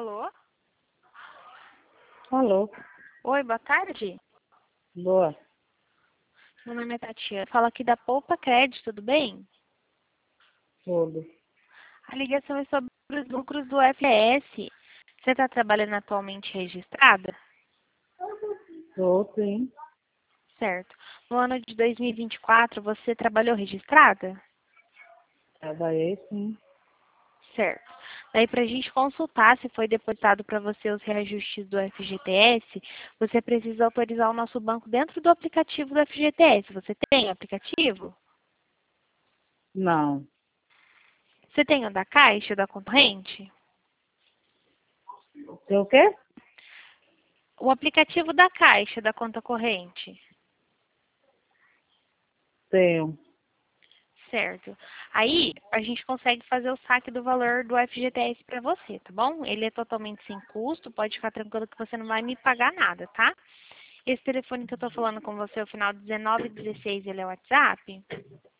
Alô? Alô, Oi, boa tarde. boa, Meu nome é Tatiana. Falo aqui da Poupa Crédito, tudo bem? tudo. A ligação é sobre os lucros do FGTS. Você está trabalhando atualmente registrada? Tô, sim. Certo. No ano de 2024, você trabalhou registrada? Trabalhei, sim. Certo. Daí, para a gente consultar se foi depositado para você os reajustes do FGTS, você precisa autorizar o nosso banco dentro do aplicativo do FGTS. Você tem o aplicativo? Não. Você tem o da Caixa, da concorrente? Tem o quê? O aplicativo da Caixa, da conta corrente. Tenho. Certo. Aí, a gente consegue fazer o saque do valor do FGTS para você, tá bom? Ele é totalmente sem custo, pode ficar tranquilo que você não vai me pagar nada, tá? Esse telefone que eu tô falando com você, o final 1916, ele é o WhatsApp?